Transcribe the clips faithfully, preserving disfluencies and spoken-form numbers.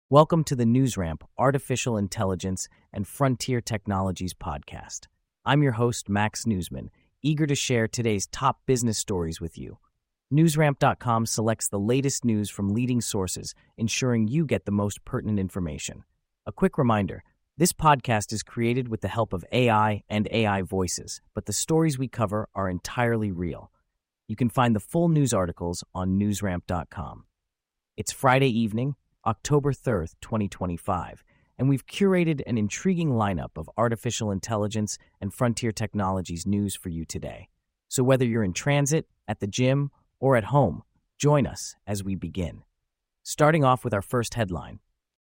Welcome to the NewsRamp Artificial Intelligence and Frontier Technologies podcast. I'm your host, Max Newsman, eager to share today's top business stories with you. NewsRamp dot com selects the latest news from leading sources, ensuring you get the most pertinent information. A quick reminder, this podcast is created with the help of A I and A I voices, but the stories we cover are entirely real. You can find the full news articles on NewsRamp dot com. It's Friday evening, October third, twenty twenty-five, and we've curated an intriguing lineup of artificial intelligence and frontier technologies news for you today. So whether you're in transit, at the gym, or at home, join us as we begin. Starting off with our first headline.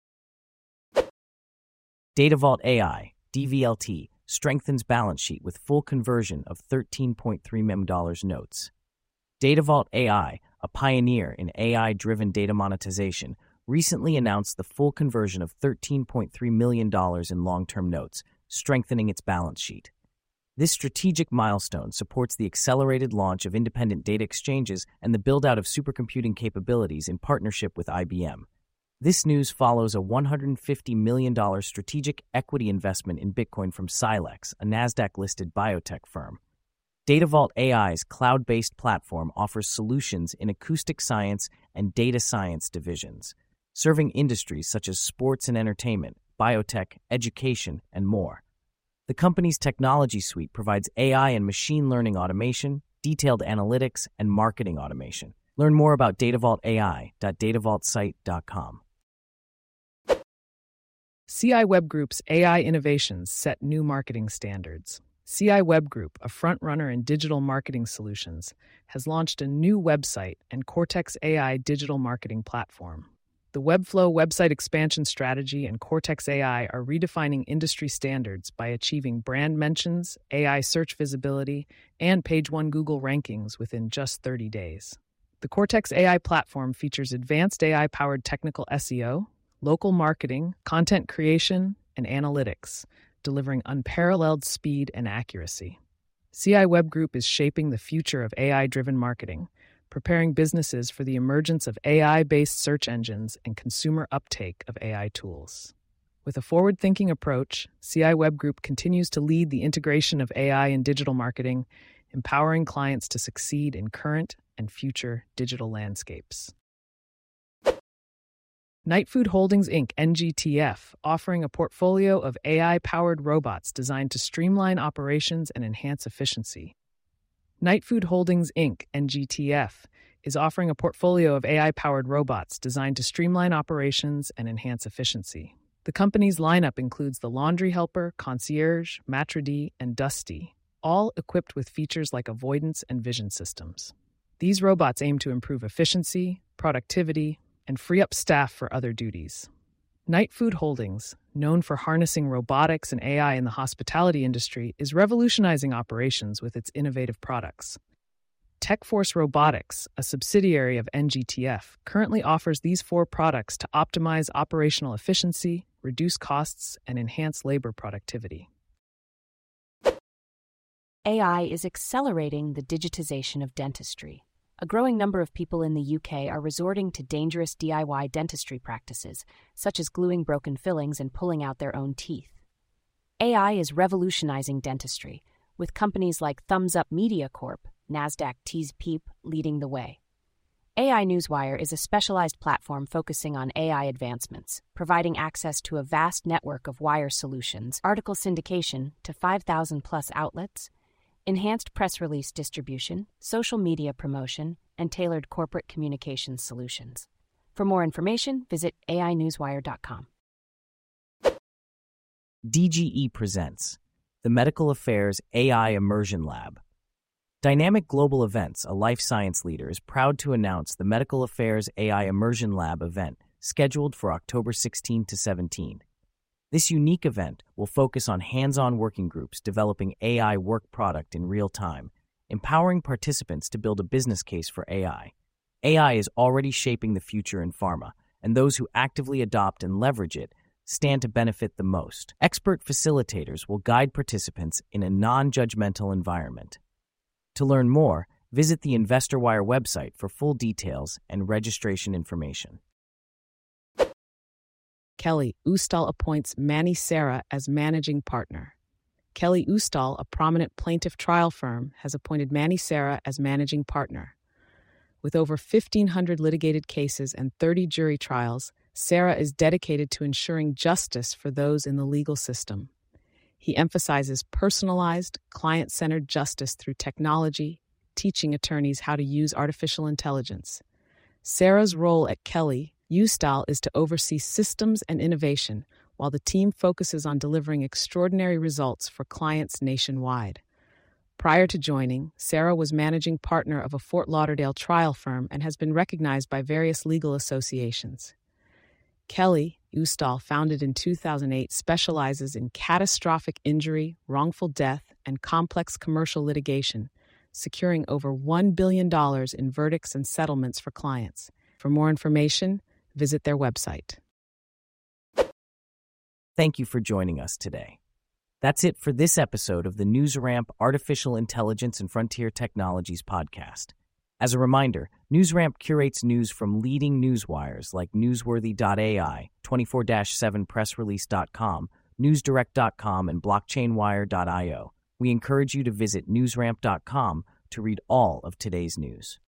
DataVault A I, D V L T, strengthens balance sheet with full conversion of thirteen point three million dollars notes. DataVault A I, a pioneer in A I-driven data monetization, recently announced the full conversion of thirteen point three million dollars in long-term notes, strengthening its balance sheet. This strategic milestone supports the accelerated launch of independent data exchanges and the build-out of supercomputing capabilities in partnership with I B M. This news follows a one hundred fifty million dollars strategic equity investment in Bitcoin from Silex, a NASDAQ-listed biotech firm. DataVault A I's cloud-based platform offers solutions in acoustic science and data science divisions, serving industries such as sports and entertainment, biotech, education, and more. The company's technology suite provides A I and machine learning automation, detailed analytics, and marketing automation. Learn more about DataVault A I at datavault site dot com. C I Web Group's A I innovations set new marketing standards. C I Web Group, a frontrunner in digital marketing solutions, has launched a new website and Cortex A I digital marketing platform. The Webflow website expansion strategy and Cortex A I are redefining industry standards by achieving brand mentions, A I search visibility, and page one Google rankings within just thirty days. The Cortex A I platform features advanced A I-powered technical S E O, local marketing, content creation, and analytics, delivering unparalleled speed and accuracy. C I Web Group is shaping the future of A I-driven marketing, preparing businesses for the emergence of A I-based search engines and consumer uptake of A I tools. With a forward-thinking approach, C I Web Group continues to lead the integration of A I in digital marketing, empowering clients to succeed in current and future digital landscapes. Knightfood Holdings Incorporated, N G T F, offering a portfolio of A I-powered robots designed to streamline operations and enhance efficiency. Knightfood Holdings Incorporated, N G T F, is offering a portfolio of A I-powered robots designed to streamline operations and enhance efficiency. The company's lineup includes the Laundry Helper, Concierge, Maitre D', and Dusty, all equipped with features like avoidance and vision systems. These robots aim to improve efficiency, productivity, and free up staff for other duties. Knightfood Holdings, known for harnessing robotics and A I in the hospitality industry, is revolutionizing operations with its innovative products. TechForce Robotics, a subsidiary of N G T F, currently offers these four products to optimize operational efficiency, reduce costs, and enhance labor productivity. A I is accelerating the digitization of dentistry. A growing number of people in the U K are resorting to dangerous D I Y dentistry practices, such as gluing broken fillings and pulling out their own teeth. A I is revolutionizing dentistry, with companies like Thumbs Up Media Corp, NASDAQ Tees Peep leading the way. A I Newswire is a specialized platform focusing on A I advancements, providing access to a vast network of wire solutions, article syndication to five thousand plus outlets, enhanced press release distribution, social media promotion, and tailored corporate communications solutions. For more information, visit A I newswire dot com. D G E presents the Medical Affairs A I Immersion Lab. Dynamic Global Events, a life science leader, is proud to announce the Medical Affairs A I Immersion Lab event, scheduled for October sixteenth to seventeenth. This unique event will focus on hands-on working groups developing A I work product in real time, empowering participants to build a business case for A I. A I is already shaping the future in pharma, and those who actively adopt and leverage it stand to benefit the most. Expert facilitators will guide participants in a non-judgmental environment. To learn more, visit the InvestorWire website for full details and registration information. Kelly Ustal appoints Manny Serra as managing partner. Kelly Ustal, a prominent plaintiff trial firm, has appointed Manny Serra as managing partner. With over fifteen hundred litigated cases and thirty jury trials, Serra is dedicated to ensuring justice for those in the legal system. He emphasizes personalized, client-centered justice through technology, teaching attorneys how to use artificial intelligence. Serra's role at Kelly Ustal is to oversee systems and innovation, while the team focuses on delivering extraordinary results for clients nationwide. Prior to joining, Serra was managing partner of a Fort Lauderdale trial firm and has been recognized by various legal associations. Kelly Ustal, founded in two thousand eight, specializes in catastrophic injury, wrongful death, and complex commercial litigation, securing over one billion dollars in verdicts and settlements for clients. For more information, visit their website. Thank you for joining us today. That's it for this episode of the NewsRamp Artificial Intelligence and Frontier Technologies podcast. As a reminder, NewsRamp curates news from leading news wires like Newsworthy dot A I, twenty-four seven press release dot com, newsdirect dot com, and blockchain wire dot io. We encourage you to visit newsramp dot com to read all of today's news.